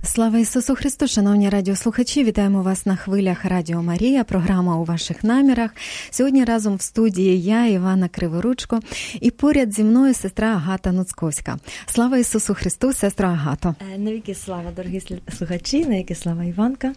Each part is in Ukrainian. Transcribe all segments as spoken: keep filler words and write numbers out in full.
Слава Ісусу Христу, шановні радіослухачі, вітаємо вас на хвилях Радіо Марія, програма «У ваших намірах». Сьогодні разом в студії я, Івана Криворучко, і поряд зі мною сестра Агата Нуцьковська. Слава Ісусу Христу, сестра Агато. Навіки слава, дорогі слухачі, навіки слава, Іванка.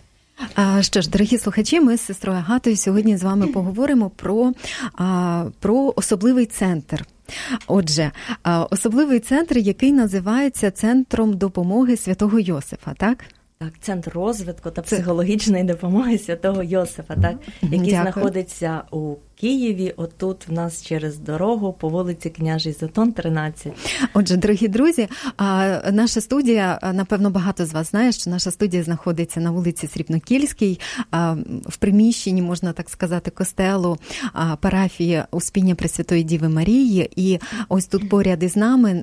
А, що ж, дорогі слухачі, ми з сестрою Агатою сьогодні з вами поговоримо про, а, про особливий центр. Отже, особливий центр, який називається Центром допомоги Святого Йосифа, так? Так, Центр розвитку та психологічної допомоги Святого Йосифа, так, який Дякую. знаходиться у Києві, отут в нас через дорогу по вулиці Княжий Затон, тринадцять. Отже, дорогі друзі, наша студія, напевно, багато з вас знає, що наша студія знаходиться на вулиці Срібнокільській, в приміщенні, можна так сказати, костелу парафії Успіння Пресвятої Діви Марії, і ось тут поряд із нами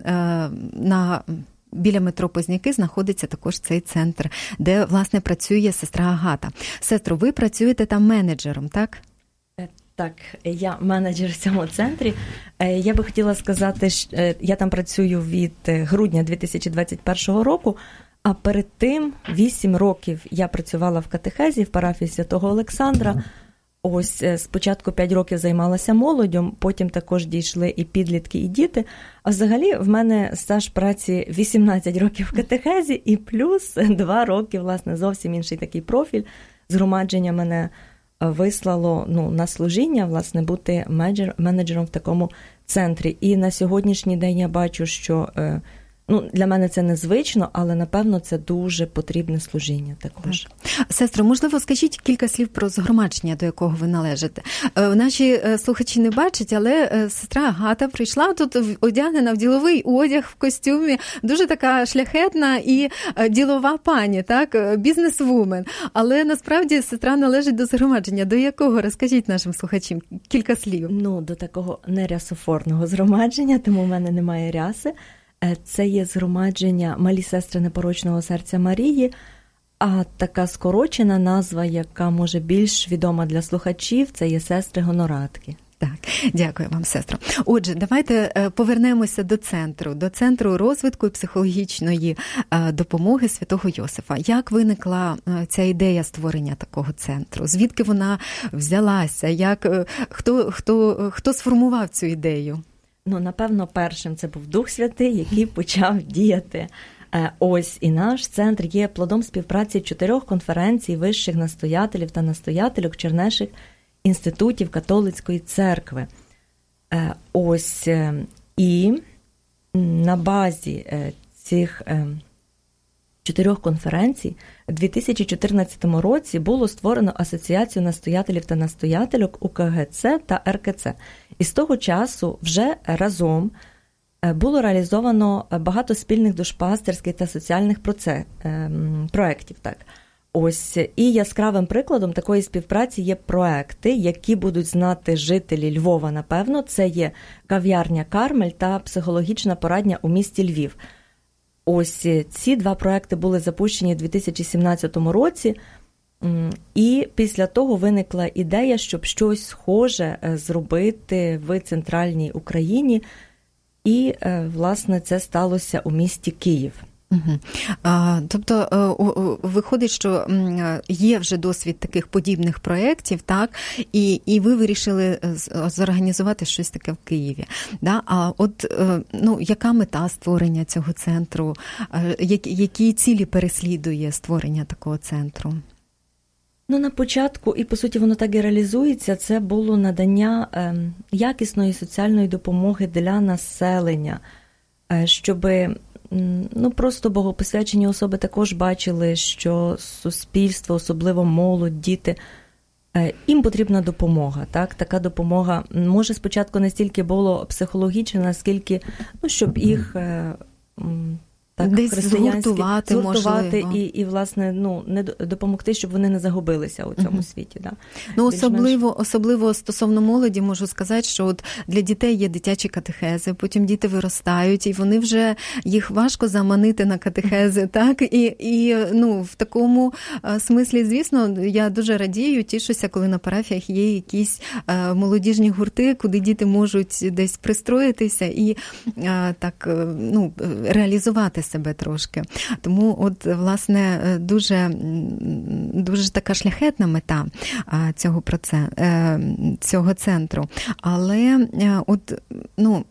на... Біля метро Позняки знаходиться також цей центр, де, власне, працює сестра Агата. Сестро, ви працюєте там менеджером, так? Так, я менеджер в цьому центрі. Я би хотіла сказати, що я там працюю від грудня дві тисячі двадцять першого року, а перед тим вісім років я працювала в катехезі в парафії Святого Олександра. Ось спочатку п'ять років займалася молоддю, потім також дійшли і підлітки, і діти. А взагалі в мене стаж праці вісімнадцять років в катехезі і плюс два роки, власне, зовсім інший такий профіль. Згромадження мене вислало ну, на служіння, власне, бути менеджером в такому центрі. І на сьогоднішній день я бачу, що... Ну, для мене це незвично, але, напевно, це дуже потрібне служіння також. Сестро, можливо, скажіть кілька слів про згромадження, до якого ви належите. Наші слухачі не бачать, але сестра Агата прийшла тут одягнена в діловий одяг, в костюмі, дуже така шляхетна і ділова пані, так, бізнес-вумен. Але, насправді, сестра належить до згромадження. До якого? Розкажіть нашим слухачам кілька слів. Ну, до такого нерясофорного згромадження, тому в мене немає ряси. Це є згромадження «Малі сестри непорочного серця Марії», а така скорочена назва, яка може більш відома для слухачів, це є сестри-гоноратки. Так, дякую вам, сестро. Отже, давайте повернемося до центру, до Центру розвитку і психологічної допомоги Святого Йосифа. Як виникла ця ідея створення такого центру? Звідки вона взялася? Як, хто, хто, хто сформував цю ідею? Ну, напевно, першим це був Дух Святий, який почав діяти. Ось і наш центр є плодом співпраці чотирьох конференцій вищих настоятелів та настоятельок чернеших інститутів католицької церкви. Ось і на базі цих чотирьох конференцій у дві тисячі чотирнадцятому році було створено Асоціацію настоятелів та настоятельок У Ка Ге Це та Ер Ке Це. І з того часу вже разом було реалізовано багато спільних душпастерських та соціальних проце... проєктів. Так. Ось. І яскравим прикладом такої співпраці є проекти, які будуть знати жителі Львова, напевно. Це є кав'ярня «Кармель» та психологічна порадня у місті Львів. Ось ці два проекти були запущені у дві тисячі сімнадцятому році, і після того виникла ідея, щоб щось схоже зробити в центральній Україні, і, власне, це сталося у місті Київ. Угу. А, тобто, виходить, що є вже досвід таких подібних проєктів, так, і, і ви вирішили зорганізувати щось таке в Києві. Да? А от, ну, яка мета створення цього центру? Які, які цілі переслідує створення такого центру? Ну, на початку, і по суті воно так і реалізується, це було надання е, якісної соціальної допомоги для населення, е, щоб ну, просто богопосвячені особи також бачили, що суспільство, особливо молодь, діти, е, їм потрібна допомога. Так? Така допомога, може, спочатку не стільки було психологічна, наскільки, ну, щоб їх... Е, Так, десь згуртувати, згуртувати і, і, власне, ну, не допомогти, щоб вони не загубилися у цьому uh-huh. світі. Да. Ну, особливо, особливо стосовно молоді можу сказати, що от для дітей є дитячі катехези, потім діти виростають, і вони вже, їх важко заманити на катехези, так? І, і ну, в такому смислі, звісно, я дуже радію, тішуся, коли на парафіях є якісь молодіжні гурти, куди діти можуть десь пристроїтися і так, ну, реалізувати себе трошки. Тому от, власне, дуже, дуже така шляхетна мета цього, процес, цього центру. Але от, ну,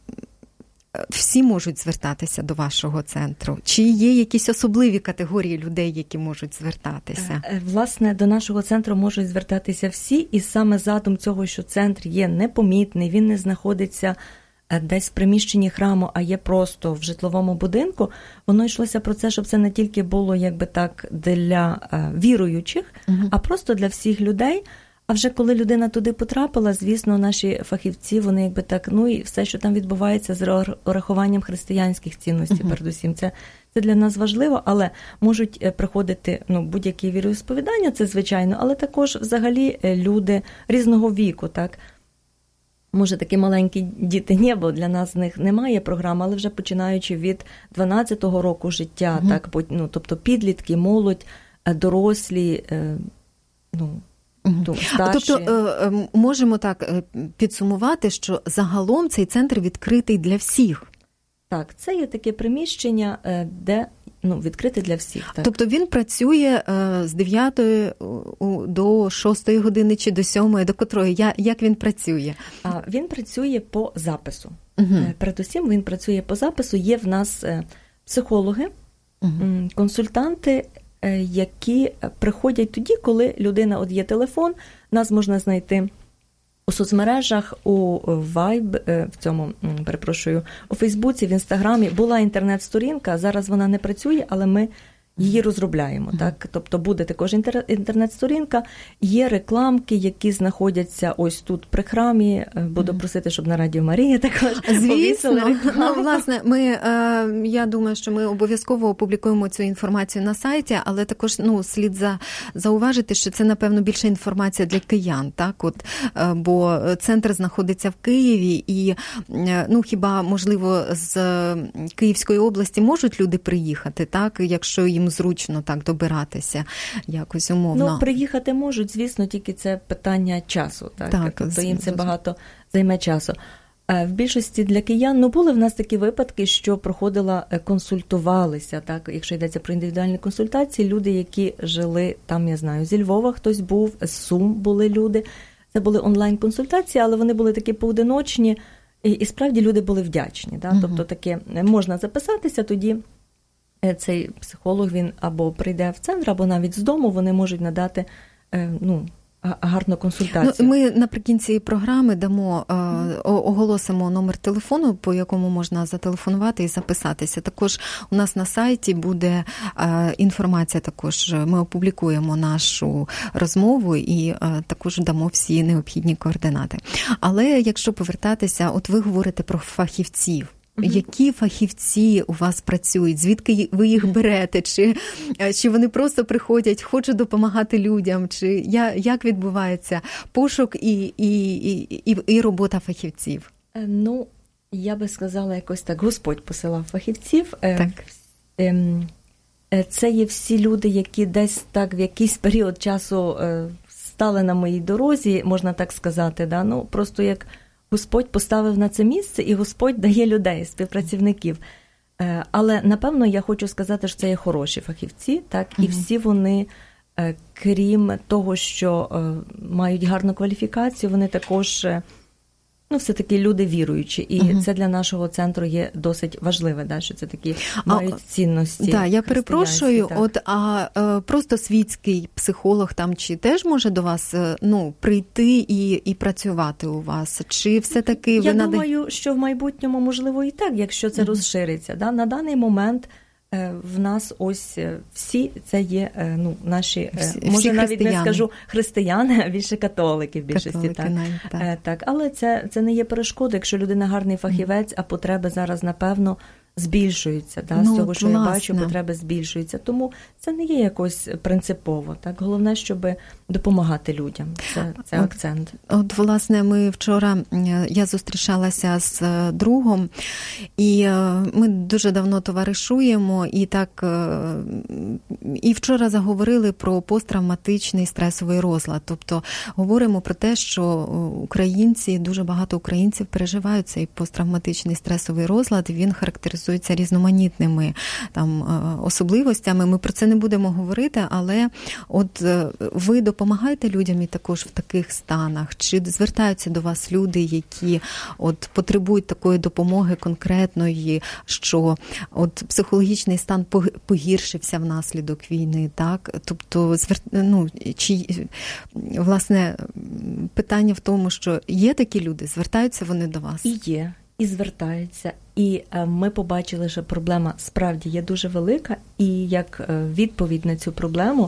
всі можуть звертатися до вашого центру? Чи є якісь особливі категорії людей, які можуть звертатися? Власне, до нашого центру можуть звертатися всі, і саме задум цього, що центр є непомітний, він не знаходиться десь в приміщенні храму, а є просто в житловому будинку, воно йшлося про це, щоб це не тільки було, якби так, для віруючих, угу. а просто для всіх людей. А вже коли людина туди потрапила, звісно, наші фахівці, вони якби так, ну і все, що там відбувається з урахуванням християнських цінностей, uh-huh. передусім, це, це для нас важливо, але можуть приходити, ну, будь-які віросповідання, це звичайно, але також взагалі люди різного віку, так. Може, такі маленькі діти ні, бо для нас з них немає програми, але вже починаючи від дванадцятого року життя, uh-huh. так, ну, тобто підлітки, молодь, дорослі, ну, Угу. Тобто можемо так підсумувати, що загалом цей центр відкритий для всіх. Так, це є таке приміщення, де, ну, відкрите для всіх. Так. Тобто він працює з дев'ятої до шостої години чи до сьомої, до котрої? Як він працює? Він працює по запису. Угу. Передусім він працює по запису. Є в нас психологи, угу. консультанти, які приходять тоді, коли людина, от є телефон, нас можна знайти у соцмережах, у Vibe, в цьому, перепрошую, у Фейсбуці, в Інстаграмі. Була інтернет-сторінка, зараз вона не працює, але ми її розробляємо. Mm-hmm. Так? Тобто буде також інтернет-сторінка, є рекламки, які знаходяться ось тут при храмі. Буду mm-hmm. просити, щоб на Радіо Марія також звісно. Ну, власне, ми, я думаю, що ми обов'язково опублікуємо цю інформацію на сайті, але також, ну, слід за, зауважити, що це, напевно, більше інформація для киян, так? От, бо центр знаходиться в Києві і, ну, хіба, можливо, з Київської області можуть люди приїхати, так? Якщо їм зручно так добиратися якось умовно. Ну, приїхати можуть, звісно, тільки це питання часу. Так, так тобто їм це багато займе часу. В більшості для киян, ну, були в нас такі випадки, що проходила, консультувалися, так, якщо йдеться про індивідуальні консультації, люди, які жили там, я знаю, зі Львова хтось був, з Сум були люди. Це були онлайн-консультації, але вони були такі поодиночні, і, і справді люди були вдячні. Так? Угу. Тобто таке можна записатися, тоді цей психолог, він або прийде в центр, або навіть з дому, вони можуть надати, ну, гарну консультацію. Ну, ми наприкінці програми дамо, оголосимо номер телефону, по якому можна зателефонувати і записатися. Також у нас на сайті буде інформація, також ми опублікуємо нашу розмову і також дамо всі необхідні координати. Але якщо повертатися, от ви говорите про фахівців. Які фахівці у вас працюють? Звідки ви їх берете? Чи, чи вони просто приходять, хочуть допомагати людям? Чи як відбувається пошук і, і, і, і робота фахівців? Ну, я би сказала якось так, Господь посилав фахівців. Так. Це є всі люди, які десь так в якийсь період часу стали на моїй дорозі, можна так сказати. Да? Ну, просто як Господь поставив на це місце, і Господь дає людей, співпрацівників. Але, напевно, я хочу сказати, що це є хороші фахівці, так? І всі вони, крім того, що мають гарну кваліфікацію, вони також, ну, все-таки люди віруючі. І uh-huh. це для нашого центру є досить важливе, да, що це такі мають а, цінності. Да, я перепрошую, так. от, а просто світський психолог там чи теж може до вас, ну, прийти і, і працювати у вас? Чи все-таки ви Я над... думаю, що в майбутньому, можливо, і так, якщо це uh-huh. розшириться. Да? На даний момент в нас ось всі це є, ну, наші, всі, може всі навіть не скажу християни, а більше католики в більшості. Католики, так. навіть, так. так. Але це, це не є перешкода, якщо людина гарний фахівець, а потреби зараз, напевно, збільшуються. Да? Ну, з цього, що власне. я бачу, потреби збільшуються. Тому це не є якось принципово. Так? Головне, щоб допомагати людям. Це, це от, акцент. От, власне, ми вчора, я зустрічалася з другом, і ми дуже давно товаришуємо, і так, і вчора заговорили про посттравматичний стресовий розлад. Тобто, говоримо про те, що українці, дуже багато українців переживають цей посттравматичний стресовий розлад, він характеризується стосується різноманітними там особливостями. Ми про це не будемо говорити, але от ви допомагаєте людям і також в таких станах? Чи звертаються до вас люди, які от потребують такої допомоги конкретної, що от психологічний стан погіршився внаслідок війни, так? Тобто, ну, чи, власне, питання в тому, що є такі люди, звертаються вони до вас? І є, і звертаються. І ми побачили, що проблема справді є дуже велика, і як відповідь на цю проблему,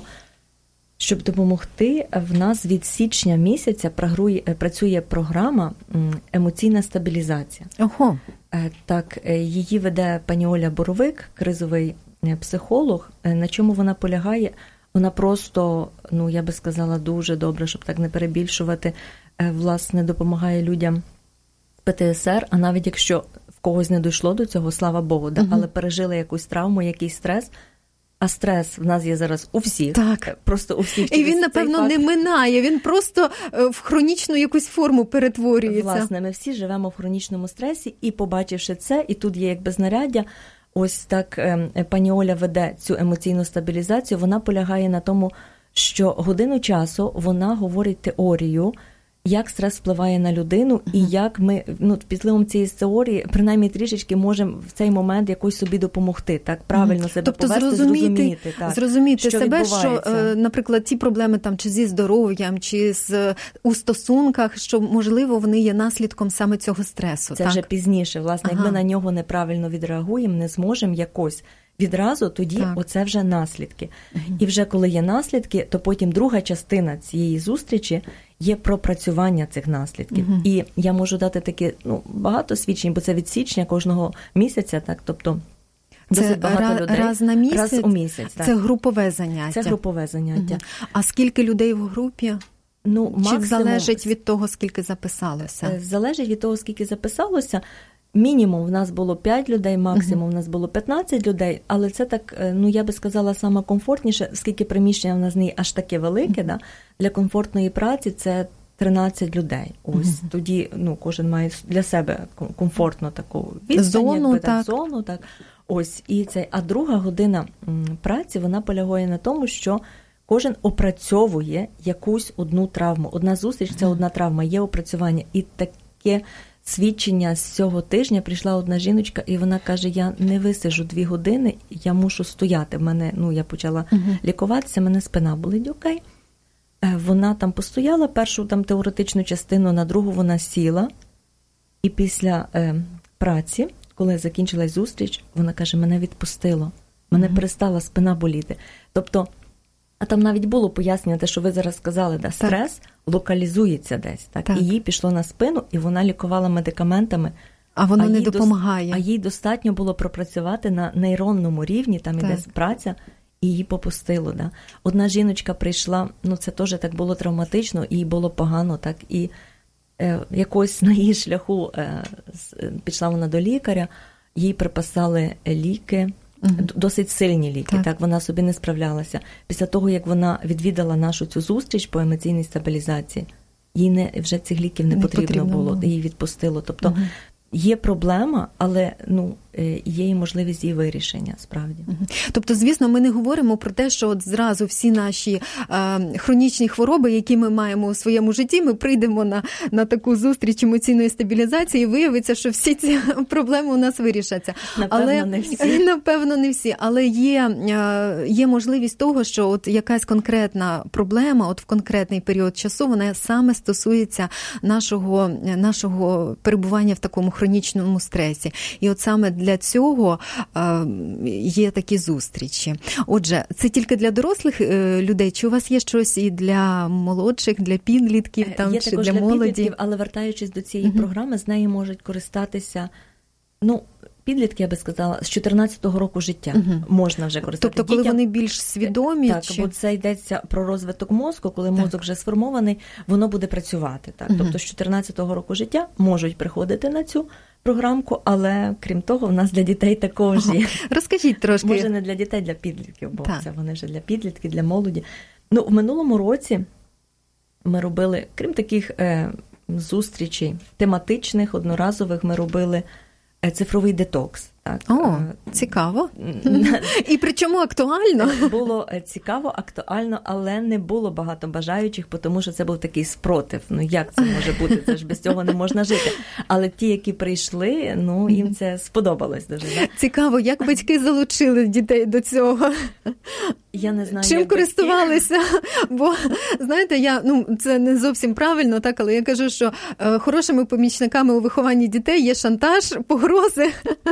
щоб допомогти, в нас від січня місяця працює програма «Емоційна стабілізація». Ого. Так, її веде пані Оля Боровик, кризовий психолог. На чому вона полягає? Вона просто, ну, я би сказала, дуже добре, щоб так не перебільшувати, власне, допомагає людям з Пе Те Ес Ер, а навіть якщо в когось не дійшло до цього, слава Богу, да, угу. але пережили якусь травму, якийсь стрес, а стрес в нас є зараз у всіх. Так. Просто у всіх. І він, напевно, не минає, він просто в хронічну якусь форму перетворюється. Власне, ми всі живемо в хронічному стресі, і побачивши це, і тут є якби знаряддя, ось так пані Оля веде цю емоційну стабілізацію, вона полягає на тому, що годину часу вона говорить теорію, як стрес впливає на людину, uh-huh. і як ми, ну, під впливом цієї теорії, принаймні трішечки можемо в цей момент якось собі допомогти, так, правильно uh-huh. себе тобто повести, зрозуміти, зрозуміти, так, зрозуміти що себе, що, наприклад, ті проблеми там чи зі здоров'ям, чи з, у стосунках, що, можливо, вони є наслідком саме цього стресу. Це так? вже пізніше, власне, ага. як ми на нього неправильно відреагуємо, не зможемо якось відразу, тоді так. оце вже наслідки. Uh-huh. І вже коли є наслідки, то потім друга частина цієї зустрічі є пропрацювання цих наслідків. Uh-huh. І я можу дати такі, ну, багато свідчень, бо це від січня кожного місяця, так, тобто досить багато раз, людей. Раз на місяць? Раз у місяць, так. Це групове заняття? Це групове заняття. Uh-huh. А скільки людей в групі? Ну, максимум... Чи залежить від того, скільки записалося? Залежить від того, скільки записалося. Мінімум в нас було п'ять людей, максимум uh-huh. в нас було п'ятнадцять людей, але це так, ну я би сказала, саме комфортніше, оскільки приміщення в нас не аж таке велике, uh-huh. да, для комфортної праці це тринадцять людей. Ось uh-huh. тоді, ну, кожен має для себе комфортно таку відстань, зону, якби, так. так, зону, так. Ось, і це, а друга година праці, вона полягає на тому, що кожен опрацьовує якусь одну травму. Одна зустріч – це одна травма, є опрацювання. І таке свідчення з цього тижня прийшла одна жіночка, і вона каже, я не висижу дві години, я мушу стояти. В мене, ну, я почала uh-huh. лікуватися, мене спина болить, окей. Вона там постояла, першу там теоретичну частину, на другу вона сіла. І після е, праці, коли закінчилась зустріч, вона каже, мене відпустило. Мене uh-huh. перестала спина боліти. Тобто, а там навіть було пояснення, те, що ви зараз сказали, да, стрес так. локалізується десь. Так? Так. І їй пішло на спину, і вона лікувала медикаментами. А воно а не допомагає. Дос... А їй достатньо було пропрацювати на нейронному рівні, там так. іде праця, і її попустило. Да? Одна жіночка прийшла, ну це теж так було травматично, і їй було погано, так, і е, якось на її шляху е, пішла вона до лікаря, їй приписали ліки, Uh-huh. досить сильні ліки, так. так, вона собі не справлялася. Після того, як вона відвідала нашу цю зустріч по емоційній стабілізації, їй не, вже цих ліків не, не потрібно, потрібно було, її відпустило. Тобто uh-huh. є проблема, але, ну, є і можливість її вирішення, справді. Uh-huh. Тобто, звісно, ми не говоримо про те, що от зразу всі наші е, хронічні хвороби, які ми маємо у своєму житті, ми прийдемо на, на таку зустріч емоційної стабілізації і виявиться, що всі ці проблеми у нас вирішаться. Напевно, але, не всі. Напевно, не всі. Але є, е, є можливість того, що от якась конкретна проблема, от в конкретний період часу, вона саме стосується нашого, нашого перебування в такому хронічному стресі. І от саме для цього е, є такі зустрічі. Отже, це тільки для дорослих е, людей, чи у вас є щось і для молодших, для підлітків, там, є чи також для, для молоді? Підлітків, але вертаючись до цієї uh-huh. програми, з нею можуть користатися, ну, підлітки, я би сказала, з чотирнадцятого року життя uh-huh. можна вже користатися. Тобто, коли дітям, вони більш свідомі? Так, чи... бо це йдеться про розвиток мозку, коли так. мозок вже сформований, воно буде працювати. Так? Uh-huh. Тобто, з чотирнадцятого року життя можуть приходити на цю програмку, але, крім того, в нас для дітей також є. Розкажіть трошки. Може, не для дітей, для підлітків, бо так. це вони вже для підлітків, для молоді. Ну, в минулому році ми робили, крім таких е, зустрічей тематичних, одноразових, ми робили цифровий детокс. Так. О, цікаво. І причому актуально. Було цікаво, актуально, але не було багато бажаючих, тому що це був такий спротив. Ну, як це може бути? Це ж без цього не можна жити. Але ті, які прийшли, ну, їм це сподобалось дуже. Да? Цікаво, як батьки залучили дітей до цього? Я не знаю, чим користувалися, бо, знаєте, я, ну, це не зовсім правильно, так, але я кажу, що е, хорошими помічниками у вихованні дітей є шантаж, погрози.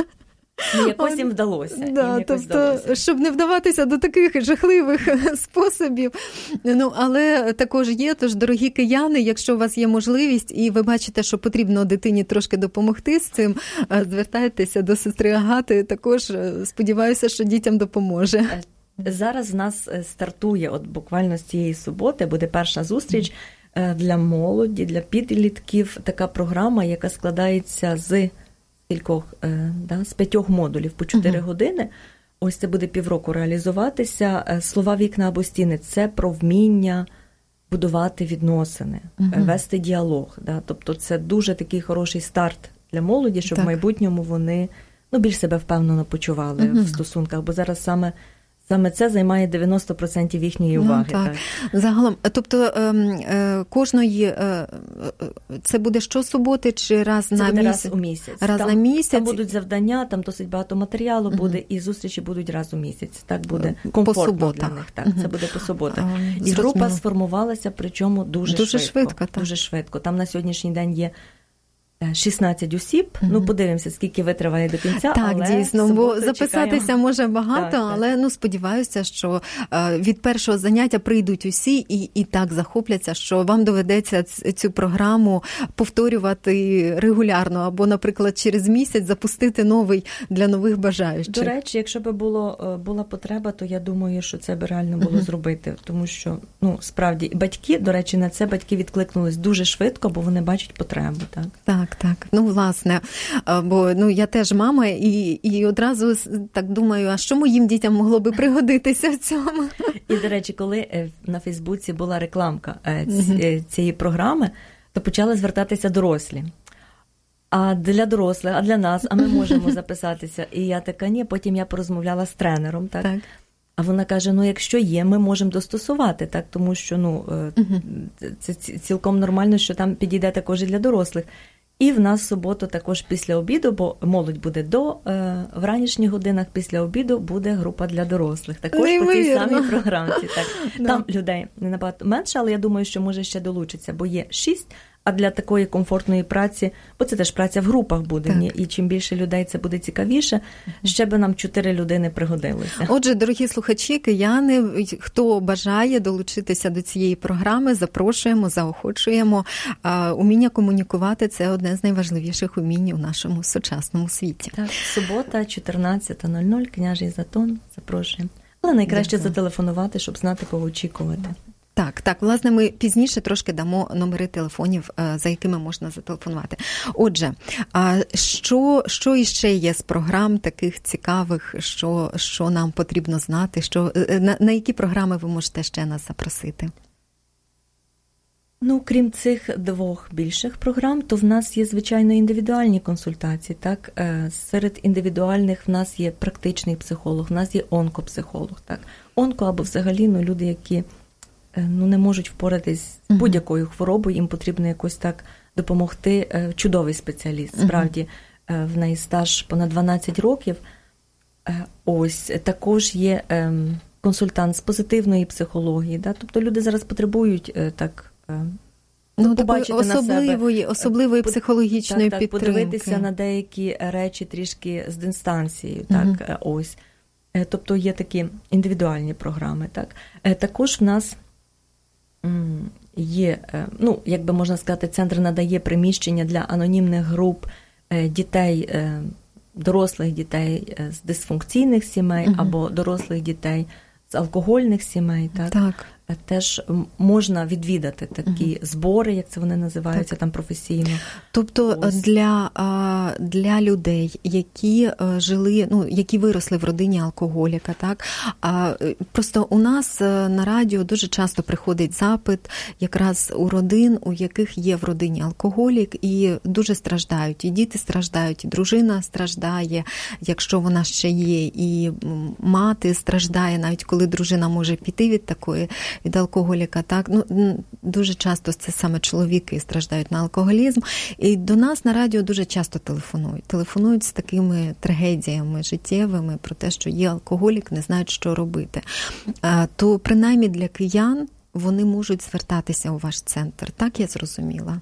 Ну, якось їм вдалося. Да, їм тобто, вдалося. Щоб не вдаватися до таких жахливих способів. Ну, але також є, тож, дорогі кияни, якщо у вас є можливість і ви бачите, що потрібно дитині трошки допомогти з цим, звертайтеся до сестри Агати, також сподіваюся, що дітям допоможе. Зараз в нас стартує, от буквально з цієї суботи, буде перша зустріч для молоді, для підлітків, така програма, яка складається з кількох, да, з п'ятьох модулів по чотири uh-huh. години. Ось це буде півроку реалізуватися. Слова, вікна або стіни – це про вміння будувати відносини, uh-huh. вести діалог. Да? Тобто це дуже такий хороший старт для молоді, щоб так. в майбутньому вони, ну, більш себе впевнено почували uh-huh. в стосунках, бо зараз саме Саме це займає дев'яносто відсотків їхньої уваги. Ну, так. Так. Загалом, тобто е, кожної, е, це буде щосуботи чи раз це на буде місяць? Раз у місяць. Раз там, на місяць. Там будуть завдання, там досить багато матеріалу uh-huh. буде, і зустрічі будуть раз у місяць. Так буде комфортно для них. Так, uh-huh. Це буде по суботах. Uh-huh. І група сформувалася, причому дуже, дуже швидко. швидко так. Дуже швидко. Там на сьогоднішній день є шістнадцять осіб, mm-hmm. ну подивимося, скільки витриває до кінця. Так, але дійсно, бо записатися чекаємо. Може багато, так, але так. ну сподіваюся, що е, від першого заняття прийдуть усі і, і так захопляться, що вам доведеться цю програму повторювати регулярно, або, наприклад, через місяць запустити новий для нових бажаючих. До речі, якщо б було, була потреба, то я думаю, що це б реально було mm-hmm. зробити, тому що, ну, справді, батьки, до речі, на це батьки відкликнулись дуже швидко, бо вони бачать потребу, так? Так. Так, ну, власне, бо ну, я теж мама, і, і одразу так думаю, а що моїм дітям могло би пригодитися в цьому? І, до речі, коли на Фейсбуці була рекламка цієї програми, то почали звертатися дорослі. А для дорослих, а для нас, а ми можемо записатися. І я така, ні, потім я порозмовляла з тренером, так? Так. А вона каже, ну, якщо є, ми можемо достосувати, так, тому що, ну, uh-huh. це цілком нормально, що там підійде також і для дорослих. І в нас в суботу також після обіду, бо молодь буде до, е, в ранішніх годинах, після обіду буде група для дорослих. Також по тій самій програмці. Так. Там людей набагато менше, але я думаю, що може ще долучиться, бо є шість, а для такої комфортної праці, бо це теж праця в групах буде, ні? І чим більше людей це буде цікавіше, ще би нам чотири людини пригодилося. Отже, дорогі слухачі, кияни, хто бажає долучитися до цієї програми, запрошуємо, заохочуємо. Уміння комунікувати – це одне з найважливіших умінь у нашому сучасному світі. Так, субота, чотирнадцята нуль нуль, Княжий Затон, запрошуємо. Але найкраще Дякую. Зателефонувати, щоб знати, кого очікувати. Так, так, власне, ми пізніше трошки дамо номери телефонів, за якими можна зателефонувати. Отже, що, що іще є з програм таких цікавих, що, що нам потрібно знати, що, на, на які програми ви можете ще нас запросити? Ну, крім цих двох більших програм, то в нас є, звичайно, індивідуальні консультації. Так? Серед індивідуальних в нас є практичний психолог, в нас є онкопсихолог. Так? Онко або взагалі ну, люди, які ну, не можуть впоратись з будь-якою хворобою, їм потрібно якось так допомогти. Чудовий спеціаліст, справді, в неї стаж понад дванадцять років. Ось, також є консультант з позитивної психології. Да? Тобто люди зараз потребують так, ну, побачити особливої, на себе. Особливої психологічної так, підтримки. Так, подивитися на деякі речі трішки з дистанцією. Так, uh-huh. ось. Тобто є такі індивідуальні програми. Так. Також в нас є, ну, як би можна сказати, центр надає приміщення для анонімних груп дітей, дорослих дітей з дисфункційних сімей uh-huh. або дорослих дітей з алкогольних сімей. Так. Так. теж можна відвідати такі uh-huh. збори, як це вони називаються, так. там професійно. Тобто Ось. для, для людей, які жили, ну, які виросли в родині алкоголіка, так? Просто у нас на радіо дуже часто приходить запит якраз у родин, у яких є в родині алкоголік, і дуже страждають. І діти страждають, і дружина страждає, якщо вона ще є, і мати страждає, навіть коли дружина може піти від такої, від алкоголіка, так, ну, дуже часто це саме чоловіки страждають на алкоголізм, і до нас на радіо дуже часто телефонують. Телефонують з такими трагедіями життєвими про те, що є алкоголік, не знають, що робити. То, принаймні, для киян вони можуть звертатися у ваш центр, так я зрозуміла?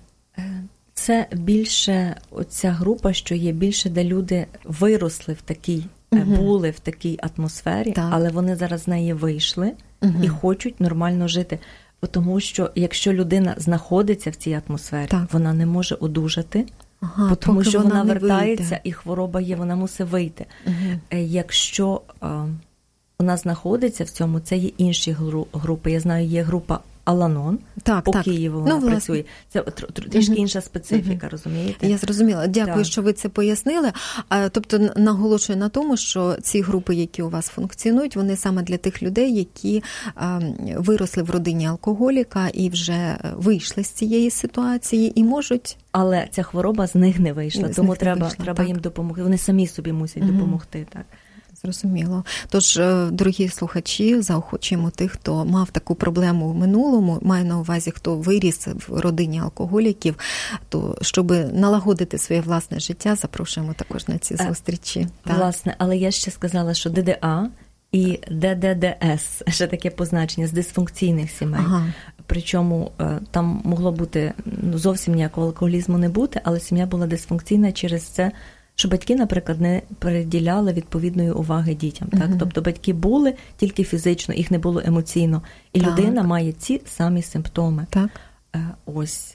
Це більше оця група, що є більше, де люди виросли в такій, угу. були в такій атмосфері, так. але вони зараз з неї вийшли, угу. і хочуть нормально жити. Тому що якщо людина знаходиться в цій атмосфері, так. вона не може одужати, ага, тому що вона, вона вертається вийде. І хвороба є, вона мусить вийти. Угу. Якщо а, вона знаходиться в цьому, це є інші групи. Я знаю, є група Аланон, так, по так. Києву вона ну, працює. Це трішки угу. інша специфіка, угу. розумієте? Я зрозуміла. Дякую, так. що ви це пояснили. Тобто наголошую на тому, що ці групи, які у вас функціонують, вони саме для тих людей, які виросли в родині алкоголіка і вже вийшли з цієї ситуації і можуть... Але ця хвороба з них не вийшла, з тому треба, вийшла, треба їм допомогти. Вони самі собі мусять угу. допомогти, так. Зрозуміло. Тож, дорогі слухачі, заохочуємо тих, хто мав таку проблему в минулому, маю на увазі, хто виріс в родині алкоголіків, то щоб налагодити своє власне життя, запрошуємо також на ці зустрічі. А, власне, але я ще сказала, що Д Д А і Д Д Д С, ще таке позначення, з дисфункційних сімей. Ага. Причому там могло бути, ну, зовсім ніякого алкоголізму не бути, але сім'я була дисфункційна через це, що батьки, наприклад, не приділяли відповідної уваги дітям. Так? Uh-huh. Тобто батьки були тільки фізично, їх не було емоційно. І так. людина має ці самі симптоми. Так. Ось,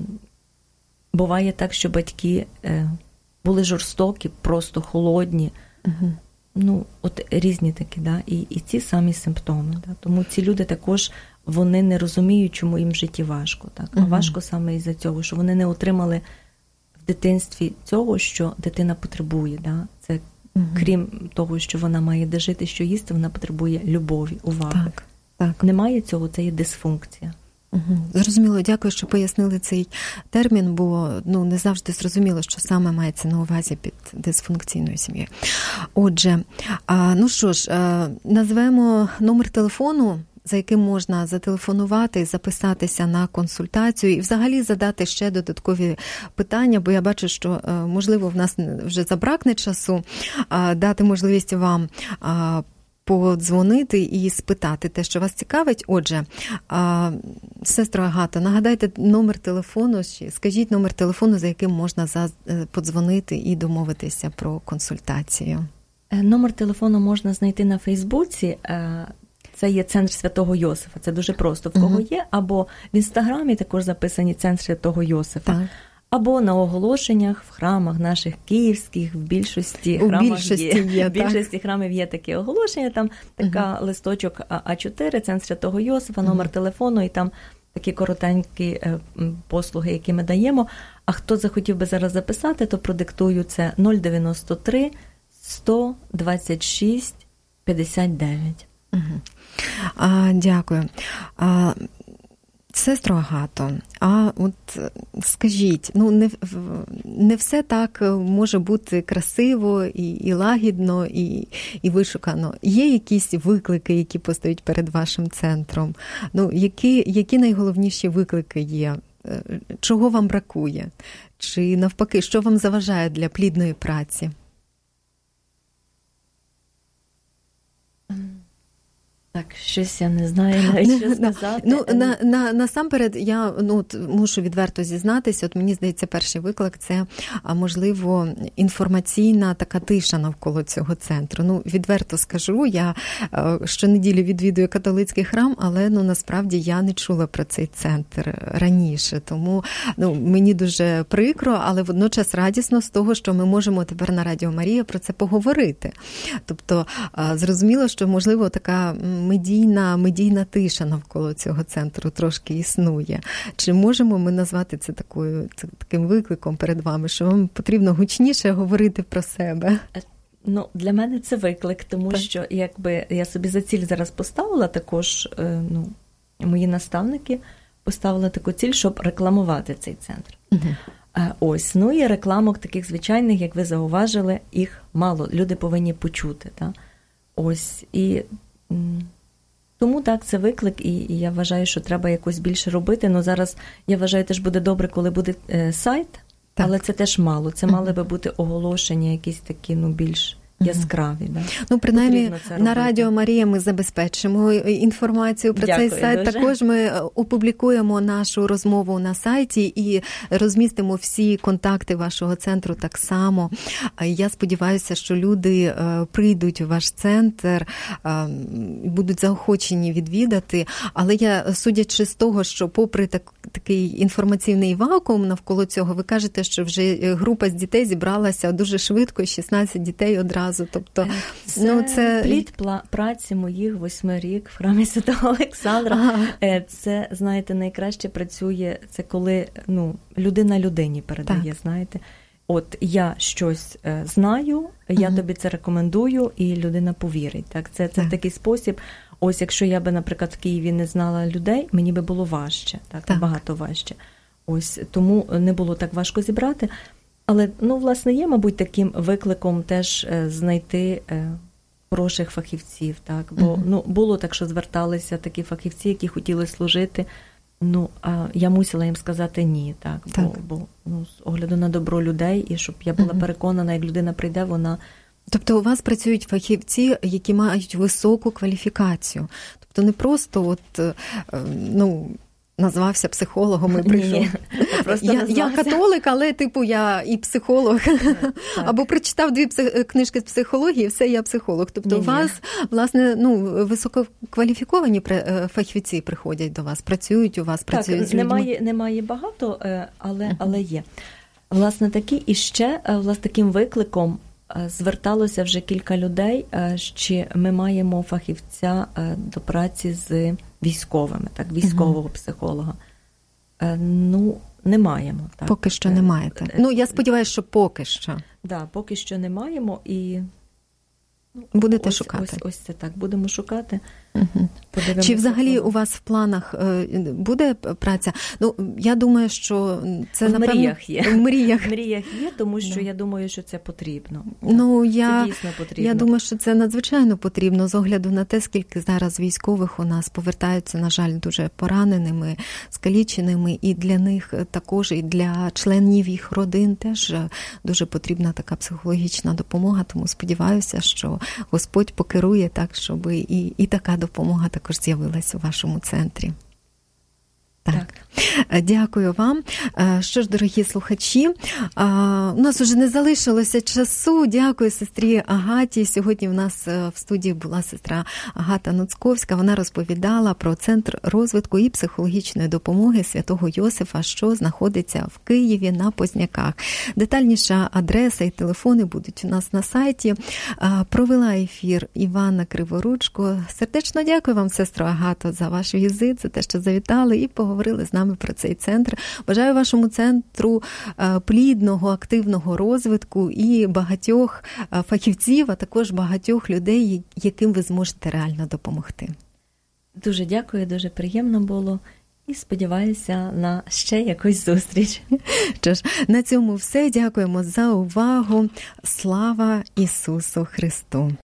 буває так, що батьки були жорстокі, просто холодні. Uh-huh. Ну, от різні такі, да? і, і ці самі симптоми. Да? Тому ці люди також, вони не розуміють, чому їм в житті важко. Так? Uh-huh. А важко саме із-за цього, що вони не отримали в дитинстві цього, що дитина потребує. Да? Це угу. крім того, що вона має де жити, що їсти, вона потребує любові, уваги. Так, так. Немає цього, це є дисфункція. Угу. Зрозуміло, дякую, що пояснили цей термін, бо ну, не завжди зрозуміло, що саме мається на увазі під дисфункційною сім'єю. Отже, а, ну що ж, а, назвемо номер телефону, за яким можна зателефонувати, записатися на консультацію і взагалі задати ще додаткові питання, бо я бачу, що, можливо, в нас вже забракне часу, дати можливість вам подзвонити і спитати те, що вас цікавить. Отже, сестро Агато, нагадайте номер телефону, скажіть номер телефону, за яким можна подзвонити і домовитися про консультацію. Номер телефону можна знайти на Фейсбуці. Це є Центр Святого Йосифа. Це дуже просто. В кого є, або в Інстаграмі також записані Центр Святого Йосифа. Так. Або на оголошеннях в храмах наших київських, в більшості У храмах більшості є. є в більшості храмів є таке оголошення, там така uh-huh. листочок А чотири, Центр Святого Йосифа, номер uh-huh. телефону, і там такі коротенькі послуги, які ми даємо. А хто захотів би зараз записати, то продиктую це нуль дев'яносто три сто двадцять шість п'ятдесят дев'ять. Угу. А, дякую. А, сестро Агато, а от скажіть, ну не, не все так може бути красиво і, і лагідно, і, і вишукано. Є якісь виклики, які постають перед вашим центром? Ну, які, які найголовніші виклики є? Чого вам бракує? Чи навпаки, що вам заважає для плідної праці? Так, щось я не знаю навіть, що сказати. Ну, на, на, насамперед, я ну, от, мушу відверто зізнатися, от мені здається, перший виклик – це, можливо, інформаційна така тиша навколо цього центру. Ну, відверто скажу, я щонеділі відвідую католицький храм, але, ну, насправді, я не чула про цей центр раніше. Тому, ну, мені дуже прикро, але водночас радісно з того, що ми можемо тепер на Радіо Марія про це поговорити. Тобто, зрозуміло, що, можливо, така медійна, медійна тиша навколо цього центру трошки існує. Чи можемо ми назвати це такою, таким викликом перед вами, що вам потрібно гучніше говорити про себе? Ну, для мене це виклик, тому так. що якби я собі за ціль зараз поставила також, ну, мої наставники поставили таку ціль, щоб рекламувати цей центр. Угу. Ось, ну і рекламок таких звичайних, як ви зауважили, їх мало. Люди повинні почути. Так? Ось, і тому так, це виклик, і, і я вважаю, що треба якось більше робити. Ну, зараз, я вважаю, теж буде добре, коли буде е, сайт, так. але це теж мало. Це мали би бути оголошення якісь такі, ну, більш яскраві. Да? Ну, принаймні, на Радіо Марія ми забезпечимо інформацію про Дякую цей сайт. Дуже. Також ми опублікуємо нашу розмову на сайті і розмістимо всі контакти вашого центру так само. Я сподіваюся, що люди прийдуть у ваш центр, будуть заохочені відвідати. Але я, судячи з того, що попри так, такий інформаційний вакуум навколо цього, ви кажете, що вже група з дітей зібралася дуже швидко, шістнадцять дітей одразу. Тобто, це, ну, це плід праці моїх восьми рік в храмі Святого Олександра. Ага. Це, знаєте, найкраще працює, це коли, ну, людина людині передає, так. знаєте. От я щось знаю, я угу. тобі це рекомендую, і людина повірить. Так? Це, це так. такий спосіб. Ось якщо я би, наприклад, в Києві не знала людей, мені би було важче, так, так. набагато важче. Ось тому не було так важко зібрати. Але, ну, власне, є, мабуть, таким викликом теж знайти хороших фахівців, так? Бо, uh-huh. ну, було так, що зверталися такі фахівці, які хотіли служити, ну, а я мусила їм сказати ні, так? так. Бо, бо ну, з огляду на добро людей, і щоб я була uh-huh. переконана, як людина прийде, вона... Тобто у вас працюють фахівці, які мають високу кваліфікацію. Тобто не просто от, ну... назвався психологом і прийшов. Ні, я, я католик, але типу я і психолог. Так. Або прочитав дві псих... книжки з психології, все, я психолог. Тобто у вас, власне, ну, висококваліфіковані фахівці приходять до вас, працюють у вас, працюють так, з людьми. Немає, немає багато, але, uh-huh. але є. Власне, такі і ще, власне, таким викликом зверталося вже кілька людей, чи ми маємо фахівця до праці з військовими, так, військового uh-huh. психолога. Ну, не маємо. Так. Поки що не маєте. Ну, я сподіваюся, що поки що. Так, да, поки що не маємо і... Будете ось, шукати. Ось, ось це так, будемо шукати. Угу. Чи взагалі у вас в планах буде праця? Ну, я думаю, що це, в напевно... мріях є. В мріях. В мріях є, тому що я думаю, що це потрібно. Ну, я, це дійсно потрібно. Я думаю, що це надзвичайно потрібно, з огляду на те, скільки зараз військових у нас повертаються, на жаль, дуже пораненими, скаліченими, і для них також, і для членів їх родин теж дуже потрібна така психологічна допомога, тому сподіваюся, що Господь покерує так, щоб і, і така допомога також з'явилася у вашому центрі. Так. так. Дякую вам. Що ж, дорогі слухачі, у нас уже не залишилося часу. Дякую сестрі Агаті. Сьогодні в нас в студії була сестра Агата Нуцьковська. Вона розповідала про Центр розвитку і психологічної допомоги Святого Йосифа, що знаходиться в Києві на Позняках. Детальніша адреса і телефони будуть у нас на сайті. Провела ефір Іванна Криворучко. Сердечно дякую вам, сестро Агато, за ваш візит, за те, що завітали і поговорили говорили з нами про цей центр. Бажаю вашому центру плідного, активного розвитку і багатьох фахівців, а також багатьох людей, яким ви зможете реально допомогти. Дуже дякую, дуже приємно було. І сподіваюся на ще якусь зустріч. Що ж, на цьому все. Дякуємо за увагу. Слава Ісусу Христу!